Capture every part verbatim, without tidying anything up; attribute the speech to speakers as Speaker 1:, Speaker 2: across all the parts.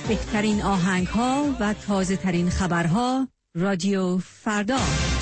Speaker 1: بهترین آهنگ ها و تازه ترین خبرها. رادیو فردا.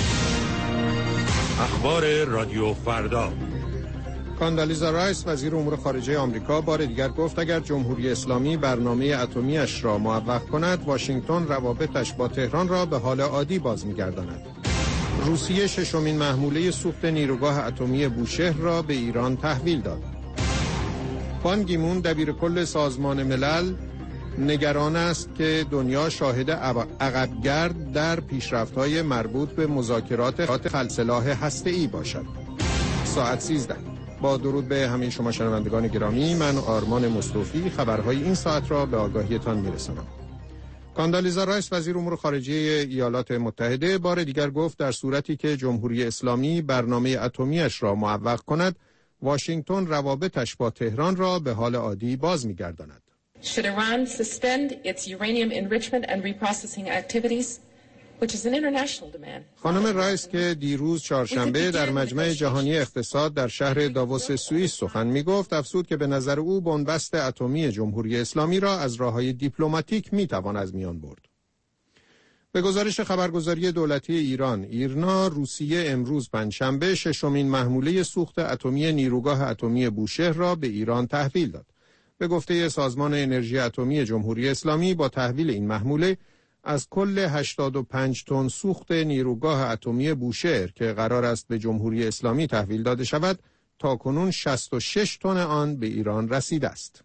Speaker 2: اخبار رادیو فردا.
Speaker 3: کاندالیزا رایس وزیر امور خارجه آمریکا بار دیگر گفت اگر جمهوری اسلامی برنامه اتمی‌اش را موفق کند، واشنگتن روابطش با تهران را به حال عادی باز می‌گرداند. روسیه ششمین محموله سوخت نیروگاه اتمی بوشهر را به ایران تحویل داد. بان کی مون دبیرکل سازمان ملل نگران است که دنیا شاهد عقبگرد در پیشرفت‌های مربوط به مذاکرات خلع هسته‌ای باشد. ساعت سیزده. با درود به همه شما شنوندگان گرامی، من آرمان مصطفی خبرهای این ساعت را به آگاهیتان میرسانم. کاندالیزا رایس وزیر امور خارجه ایالات متحده بار دیگر گفت در صورتی که جمهوری اسلامی برنامه اتمی‌اش را موفق کند، واشنگتن روابطش با تهران را به حال عادی باز می‌گرداند.
Speaker 4: Should Iran suspend its uranium enrichment and reprocessing activities, which is an international demand.
Speaker 3: خانم رایس که دیروز چهارشنبه در مجمع جهانی اقتصاد در شهر داووس سوئیس سخن می‌گفت، افزود که به نظر او بنبست اتمی جمهوری اسلامی را از راه‌های دیپلماتیک می‌توان از میان برد. به گزارش خبرگزاری دولتی ایران، ایرنا روسیه امروز پنجشنبه ششمین محموله سوخت اتمی نیروگاه اتمی بوشهر را به ایران تحویل داد. به گفته سازمان انرژی اتمی جمهوری اسلامی، با تحویل این محموله از کل هشتاد و پنج تن سوخت نیروگاه اتمی بوشهر که قرار است به جمهوری اسلامی تحویل داده شود، تاکنون شصت و شش تن آن به ایران رسیده است.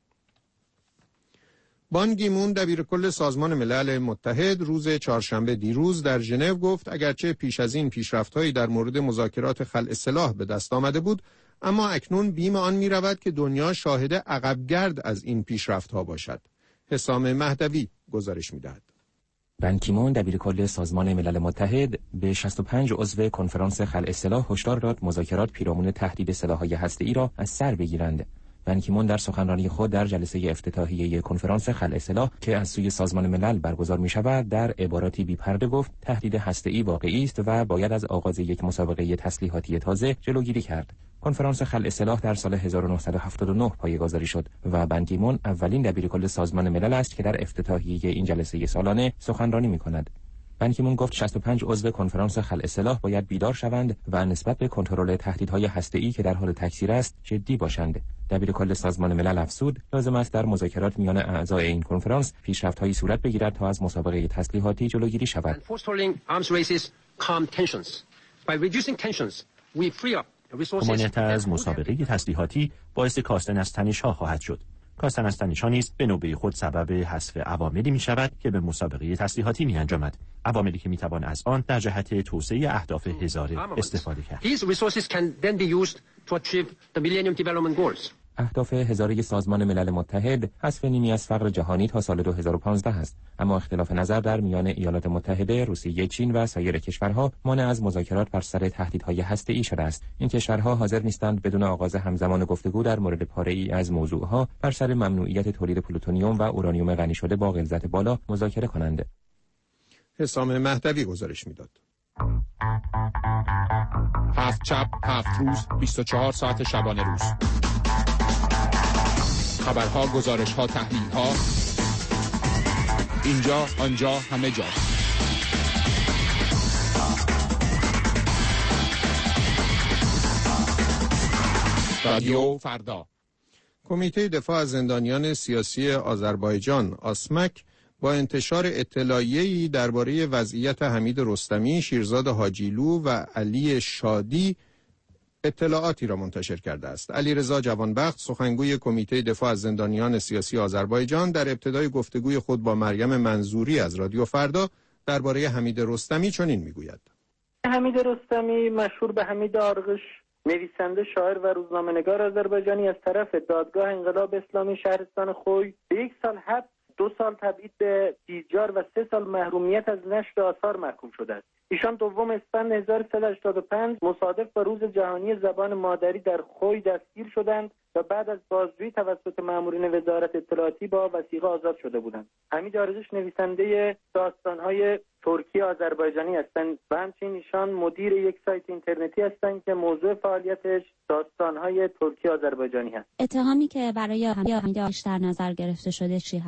Speaker 3: بان کی مون دبیرکل سازمان ملل متحد روز چهارشنبه دیروز در ژنو گفت اگرچه پیش از این پیشرفت‌هایی در مورد مذاکرات خلع سلاح به دست آمده بود، اما اکنون بیم آن می رود که دنیا شاهد عقبگرد از این پیشرفت‌ها باشد. حسام مهدوی گزارش می‌دهد.
Speaker 5: بان کی مون دبیرکل سازمان ملل متحد به شصت و پنج عضو کنفرانس خلع سلاح هشدار داد مذاکرات پیرامون تهدید سلاح‌های هسته‌ای را از سر بگیرند. بان کی مون در سخنرانی خود در جلسه افتتاحیه کنفرانس خلع سلاح که از سوی سازمان ملل برگزار می‌شود، در عباراتی بی‌پرده گفت تهدید هسته‌ای واقعی است و باید از آغاز یک مسابقه تسلیحاتی تازه جلوگیری کرد. کنفرانس خلع سلاح در سال هزار و نهصد و هفتاد و نه پایه‌گذاری شد و بان کی مون اولین دبیرکل سازمان ملل است که در افتتاحیه این جلسه سالانه سخنرانی می‌کند. بان کی مون گفت شصت و پنج عضو کنفرانس خلع سلاح باید بیدار شوند و نسبت به کنترل تهدیدهای هسته‌ای که در حال تکثیر است جدی باشند. دبیرکل سازمان ملل افزود لازم است در مذاکرات میان اعضای این کنفرانس پیشرفت‌هایی صورت بگیرد تا از مسابقه تسلیحاتی جلوگیری شود.
Speaker 6: ممانعت از مسابقه تسلیحاتی باعث کاستن از تنش‌ها خواهد شد. کاستن از تنش‌ها نیز به نوبه خود سبب حذف عواملی می‌شود که به مسابقه تسلیحاتی می‌انجامد. عواملی که می‌توان از آن در جهت توسعه اهداف هزاره استفاده کرد.
Speaker 5: اهداف هزاره سازمان ملل متحد حذف نیمی از فقر جهانی تا سال دو هزار و پانزده است، اما اختلاف نظر در میان ایالات متحده، روسیه، چین و سایر کشورها مانع از مذاکرات بر سر تهدیدهای هسته‌ای شده است. این کشورها حاضر نیستند بدون آغاز همزمان گفتگو در مورد پاره‌ای از موضوعها بر سر ممنوعیت تولید پلوتونیوم و اورانیوم غنی شده با غلظت بالا مذاکره کنند.
Speaker 3: حسام مهدوی گزارش میداد.
Speaker 7: هفت چپ، هفت روز، بیست و چهار ساعت شبانه روز. خبرها، گزارش‌ها، تحلیل‌ها، اینجا، آنجا، همه جا. رادیو فردا.
Speaker 3: کمیته دفاع از زندانیان سیاسی آذربایجان آسمک با انتشار اطلاعیه‌ای درباره وضعیت حمید رستمی، شیرزاد حاجیلو و علی شادی اطلاعاتی را منتشر کرده است. علیرضا جوانبخت سخنگوی کمیته دفاع از زندانیان سیاسی آذربایجان در ابتدای گفتگوی خود با مریم منظوری از رادیو فردا درباره حمید رستمی چنین میگوید.
Speaker 8: حمید رستمی مشهور به حمید آرغش، نویسنده، شاعر و روزنامه‌نگار آذربایجانی، از طرف دادگاه انقلاب اسلامی شهرستان خوی به یک سال حبس، دو سال تبعید به دیجار و سه سال محرومیت از نشر آثار محکوم شده است. ایشان دوم اسفند هزار و سیصد و هشتاد و پنج مصادف با روز جهانی زبان مادری در خوی دستگیر شدند و بعد از بازجویی توسط مامورین وزارت اطلاعاتی با وثیقه آزاد شده بودند. حمید آرغش نویسنده داستان‌های ترکی آذربایجانی هستند و همچنین ایشان مدیر یک سایت اینترنتی هستند که موضوع فعالیتش داستان‌های ترکی آذربایجانی هست.
Speaker 9: اتهامی که برای حمید آرغش در نظر گرفته شده چی هست؟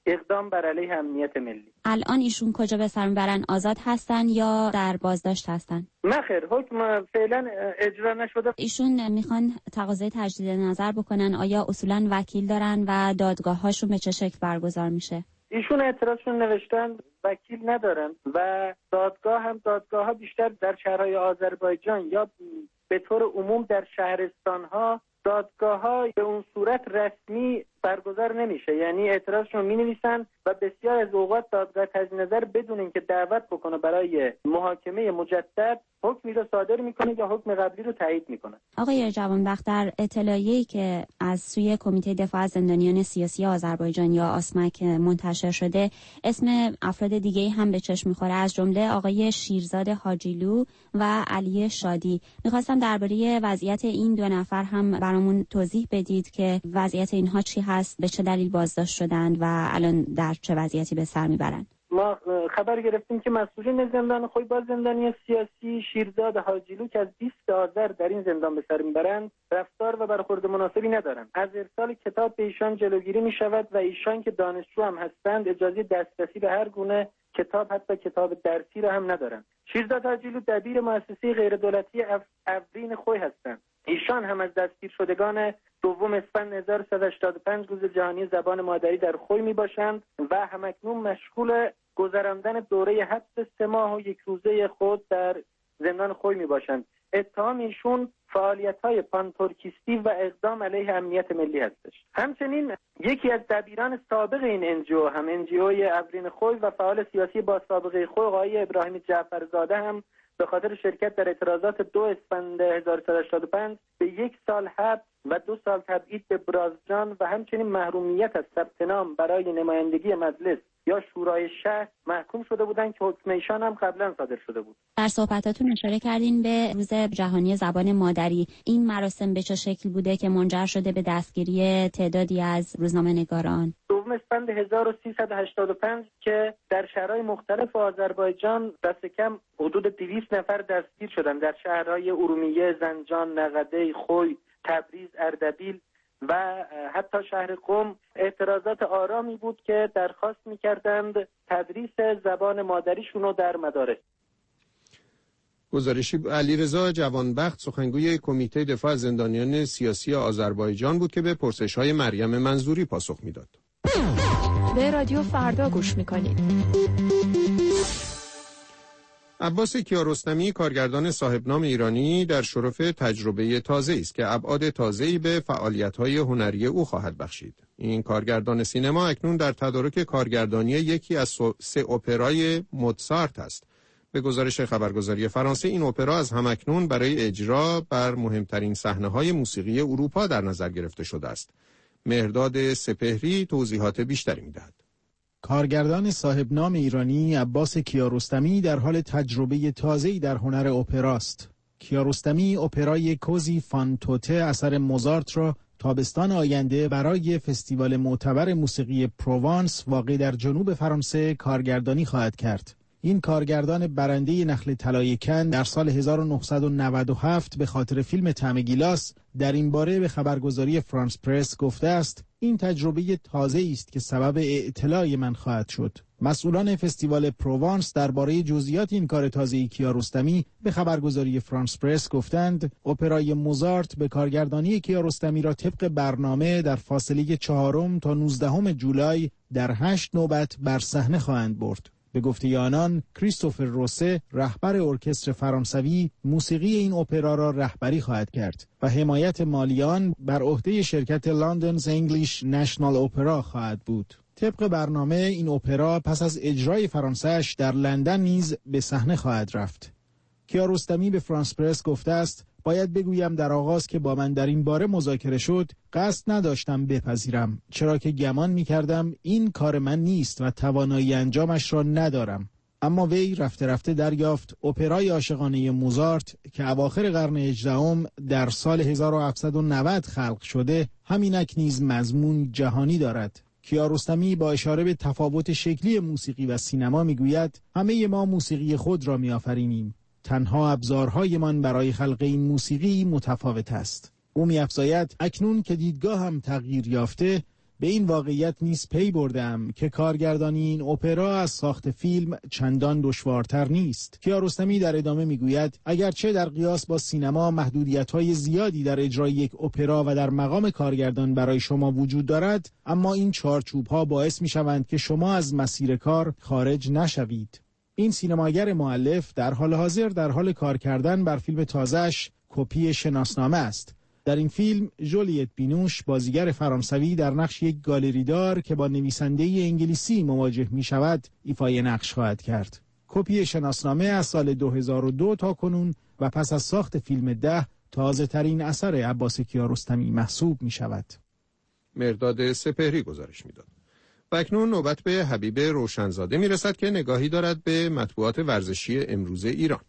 Speaker 8: اقدام بر علیه امنیت ملی.
Speaker 9: الان ایشون کجا به سر میبرن؟ آزاد هستن یا در بازداشت هستن؟
Speaker 8: نخیر، حکم فعلا اجرا نشده.
Speaker 9: ایشون میخوان تقاضای تجدید نظر بکنن. آیا اصولا وکیل دارن و دادگاه هاشون به چه شکل برگزار میشه؟
Speaker 8: ایشون اعتراضشون نوشتن وکیل ندارن و دادگاه هم دادگاه ها بیشتر در شهرهای آذربایجان یا به طور عموم در شهرستان ها دادگاه ها به اون صورت رسمی برگزار نمیشه، یعنی اعتراضشون می نویسن و بسیار از اوقات دادگاه تجدید نظر بدون اینکه دعوت بکنه برای محاکمه مجدد حکمی رو صادر میکنه یا حکم قبلی رو تایید میکنه.
Speaker 9: آقای جوانبخت، در اطلاعیه‌ای که از سوی کمیته دفاع از زندانیان سیاسی آذربایجان یا آسمک منتشر شده، اسم افراد دیگه‌ای هم به چشم میخوره، از جمله آقای شیرزاد حاجیلو و علی شادی. میخواستم درباره وضعیت این دو نفر هم برامون توضیح بدید که وضعیت اینها چی هست، به چه دلیل بازداشت شدند و الان در چه وضعیتی به سر میبرند.
Speaker 8: ما خبر گرفتیم که مسئولین زندان خوی با زندانی سیاسی شیرزاد حاجیلو که از بیست آذر در این زندان به سر میبرند رفتار و برخورد مناسبی ندارند. از ارسال کتاب به ایشان جلوگیری می شود و ایشان که دانشجو هم هستند اجازه دسترسی به هر گونه کتاب، حتی کتاب درسی را هم ندارند. شیرزاد حاجیلو دبیر مؤسسه غیردولتی افرین خوی هستند. ایشان هم از دستگیر شدگان دوم اسفند هزار و سیصد و هشتاد و پنج روز جهانی زبان مادری در خوی می باشند و همکنون مشغول گذراندن دوره حبس سه ماه و یک روزه خود در زندان خوی می باشند. اتهام ایشون فعالیت‌های پانتورکیستی و اقدام علیه امنیت ملی هستش. همچنین یکی از دبیران سابق این انجیو هم انجیوی افرین خوی و فعال سیاسی با سابقه خوی آقای ابراهیم جعفرزاده هم به خاطر شرکت در اعتراضات دو اسفند هزار و سیصد و هشتاد و پنج به یک سال حبس و دو سال تبعید به برازجان و همچنین محرومیت از ثبت نام برای نمایندگی مجلس یا شورای شهر محکوم شده بودند که حکم ایشان هم قبلا صادر شده بود.
Speaker 9: در صحبتاتون اشاره کردین به روز جهانی زبان مادری. این مراسم به چه شکل بوده که منجر شده به دستگیری تعدادی از روزنامه‌نگاران؟
Speaker 8: دوم اسفند هزار و سیصد و هشتاد و پنج که در شهرهای مختلف آذربایجان دست کم حدود دویست نفر دستگیر شدند در شهرهای ارومیه، زنجان، نقده، خوی، تبریز، اردبیل و حتی شهر قم. اعتراضات آرامی بود که درخواست می‌کردند تدریس زبان مادریشون رو در مدارس.
Speaker 3: گزارشی علیرضا جوانبخت سخنگوی کمیته دفاع از زندانیان سیاسی آذربایجان بود که به پرسش‌های مریم منظوری پاسخ می‌داد.
Speaker 10: به رادیو فردا گوش می‌کنید.
Speaker 3: عباس کیارستمی کارگردان صاحب نام ایرانی در شرف تجربه تازه‌ای است که ابعاد تازه‌ای به فعالیت‌های هنری او خواهد بخشید. این کارگردان سینما اکنون در تدارک کارگردانی یکی از سه اپرای موزارت است. به گزارش خبرگزاری فرانسه این اپرا از همکنون برای اجرا بر مهمترین صحنه‌های موسیقی اروپا در نظر گرفته شده است. مهرداد سپهری توضیحات بیشتری می‌دهد.
Speaker 11: کارگردان صاحب نام ایرانی عباس کیارستمی در حال تجربه تازه‌ای در هنر اپراست. کیارستمی اپرای کوزی فان توته اثر موزارت را تابستان آینده برای فستیوال معتبر موسیقی پروانس واقع در جنوب فرانسه کارگردانی خواهد کرد. این کارگردان برنده نخل طلای کن در سال هزار و نهصد و نود و هفت به خاطر فیلم طعم گیلاس در این باره به خبرگزاری فرانس پرس گفته است: این تجربه تازه‌ای است که سبب اطلاع من خواهد شد. مسئولان فستیوال پروانس درباره جزئیات این کار تازه‌ای کیارستمی به خبرگزاری فرانس پرس گفتند اپرای موزارت به کارگردانی کیارستمی را طبق برنامه در فاصله چهارم تا نوزدهم جولای در هشت نوبت بر صحنه خواهند برد. به گفته آنان کریستوفر روسه رهبر ارکستر فرانسوی موسیقی این اپرا را رهبری خواهد کرد و حمایت مالی آن بر عهده شرکت لندنز انگلیش نشنال اپرا خواهد بود. طبق برنامه این اپرا پس از اجرای فرانسه‌اش در لندن نیز به صحنه خواهد رفت. کیارستمی به فرانس پرس گفته است: باید بگویم در آغاز که با من در این باره مذاکره شد قصد نداشتم بپذیرم، چرا که گمان می‌کردم این کار من نیست و توانایی انجامش را ندارم. اما وی رفته رفته دریافت اپرای عاشقانه موزارت که اواخر قرن هجدهم در سال هزار و هفتصد و نود خلق شده همینک نیز مضمون جهانی دارد. کیارستمی با اشاره به تفاوت شکلی موسیقی و سینما میگوید همه ما موسیقی خود را میآفرینیم، تنها ابزارهایمان برای خلق این موسیقی متفاوت است. او می‌افزاید اکنون که دیدگاه هم تغییر یافته به این واقعیت نیز پی بردم که کارگردانی این اپرا از ساخت فیلم چندان دشوارتر نیست. کیارستمی در ادامه میگوید اگرچه در قیاس با سینما محدودیت‌های زیادی در اجرای یک اپرا و در مقام کارگردان برای شما وجود دارد، اما این چارچوب‌ها باعث می‌شوند که شما از مسیر کار خارج نشوید. این سینماگر مؤلف در حال حاضر در حال کار کردن بر فیلم تازه‌اش کپی شناسنامه است. در این فیلم ژولیت بینوش بازیگر فرانسوی در نقش یک گالریدار که با نویسنده انگلیسی مواجه می شود ایفای نقش خواهد کرد. کپی شناسنامه از سال دو هزار و دو تا کنون و پس از ساخت فیلم ده تازه ترین اثر عباس کیارستمی محسوب می شود.
Speaker 3: مرداد سپهری گزارش می داد. و اکنون نوبت به حبیب روشنزاده می رسد که نگاهی دارد به مطبوعات ورزشی امروز ایران.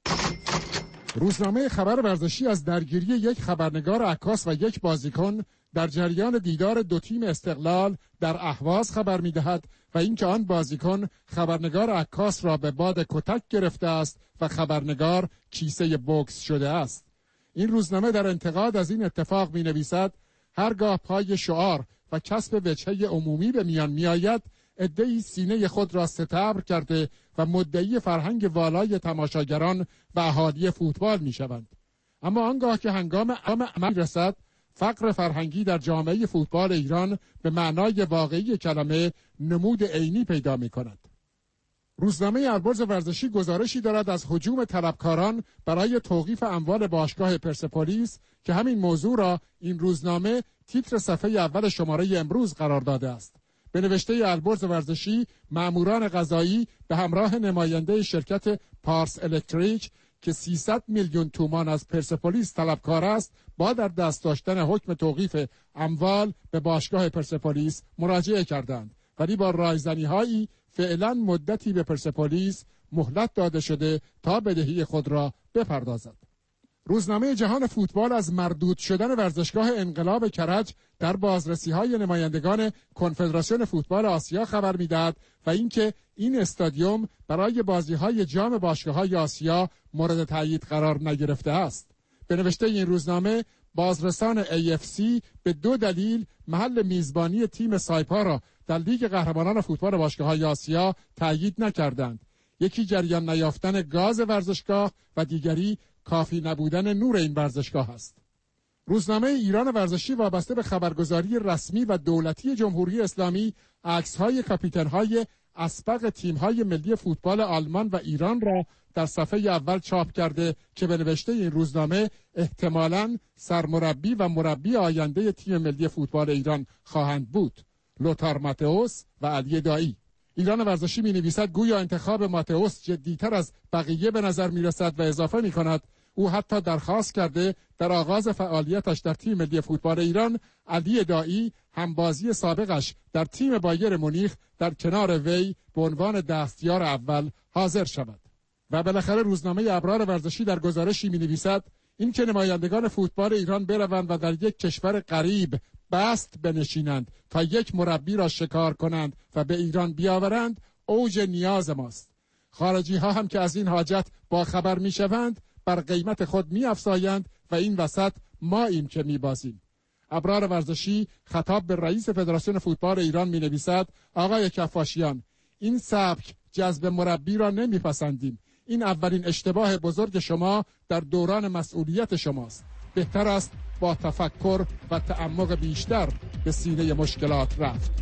Speaker 12: روزنامه خبر ورزشی از درگیری یک خبرنگار عکاس و یک بازیکن در جریان دیدار دو تیم استقلال در اهواز خبر می‌دهد و اینکه آن بازیکن خبرنگار عکاس را به باد کتک گرفته است و خبرنگار کیسه بوکس شده است. این روزنامه در انتقاد از این اتفاق می‌نویسد هرگاه پای شعار و کسب وجهه عمومی به میان می‌آید، عده‌ای سینه خود را ستبر کرده و مدعی فرهنگ والای تماشاگران و اهالی فوتبال می‌شوند. اما آنگاه که هنگام عمل رسد، فقر فرهنگی در جامعه فوتبال ایران به معنای واقعی کلمه نمود عینی پیدا می‌کند. روزنامه البرز ورزشی گزارشی دارد از هجوم طلبکاران برای توقیف اموال باشگاه پرسپولیس که همین موضوع را این روزنامه تیتر صفحه اول شماره امروز قرار داده است. به نوشته البرز ورزشی، ماموران قضایی به همراه نماینده شرکت پارس الکتریک که سیصد میلیون تومان از پرسپولیس طلبکار است، با در دست داشتن حکم توقیف اموال به باشگاه پرسپولیس مراجعه کردند، ولی با رایزنی‌هایی فعلا مدتی به پرسپولیس مهلت داده شده تا بدهی خود را بپردازد. روزنامه جهان فوتبال از مردود شدن ورزشگاه انقلاب کرج در بازرسی‌های نمایندگان کنفدراسیون فوتبال آسیا خبر می‌دهد و اینکه این استادیوم برای بازی‌های جام باشگاه‌های آسیا مورد تایید قرار نگرفته است. به نوشته این روزنامه، بازرسان ای اف سی به دو دلیل محل میزبانی تیم سایپا را در لیگ قهرمانان فوتبال باشگاه‌های آسیا تایید نکردند. یکی جریان نیافتن گاز ورزشگاه و دیگری کافی نبودن نور این ورزشگاه است. روزنامه ایران ورزشی وابسته به خبرگزاری رسمی و دولتی جمهوری اسلامی عکس‌های کاپیتان‌های اسبق تیم‌های ملی فوتبال آلمان و ایران را در صفحه اول چاپ کرده که به نوشته این روزنامه احتمالاً سرمربی و مربی آینده تیم ملی فوتبال ایران خواهند بود: لوتار ماتئوس و علی دایی. ایران ورزشی می‌نویسد گویا انتخاب ماتئوس جدی‌تر از بقیه به نظر می‌رسد و اضافه می‌کند او حتی درخواست کرده در آغاز فعالیتش در تیم ملی فوتبال ایران علی دایی همبازی سابقش در تیم بایر مونیخ در کنار وی به عنوان دستیار اول حاضر شود. و بالاخره روزنامه ابرار ورزشی در گزارشی می‌نویسد این که نمایندگان فوتبال ایران بروند و در یک کشور غریب بست بنشینند تا یک مربی را شکار کنند و به ایران بیاورند اوج نیاز ماست. خارجی ها هم که از این حاجت با خبر می شوند بر قیمت خود می افزایند و این وسط ما ایم که می بازیم. ابرار ورزشی خطاب به رئیس فدراسیون فوتبال ایران می نویسد آقای کفاشیان، این سبک جذب مربی را نمی پسندیم. این اولین اشتباه بزرگ شما در دوران مسئولیت شماست. بهتر است با تفکر و تعمق بیشتر به سینه مشکلات رفت.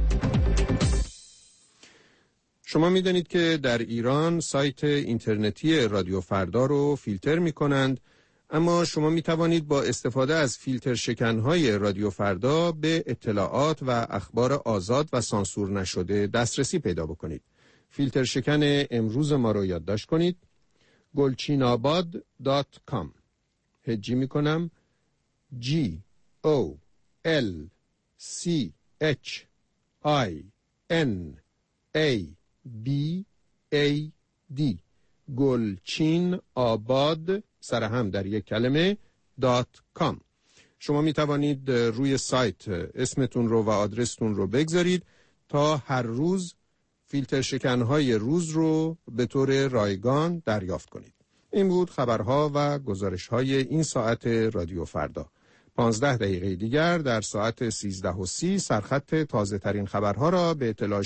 Speaker 3: شما می‌دانید که در ایران سایت اینترنتی رادیو فردا رو فیلتر می‌کنند، اما شما می‌توانید با استفاده از فیلتر شکن‌های رادیو فردا به اطلاعات و اخبار آزاد و سانسور نشده دسترسی پیدا بکنید. فیلتر شکن امروز ما رو یادداشت کنید: گلچیناباد دات کام. هجی می‌کنم: G O L C H I N A B A D گلچین آباد سرهم در یک کلمه دات کام. شما می توانید روی سایت اسمتون رو و آدرستون رو بگذارید تا هر روز فیلتر شکنهای روز رو به طور رایگان دریافت کنید. این بود خبرها و گزارش‌های این ساعت رادیو فردا. پانزده دقیقه دیگر در ساعت سیزده و سی سرخط تازه ترین خبرها را به اطلاع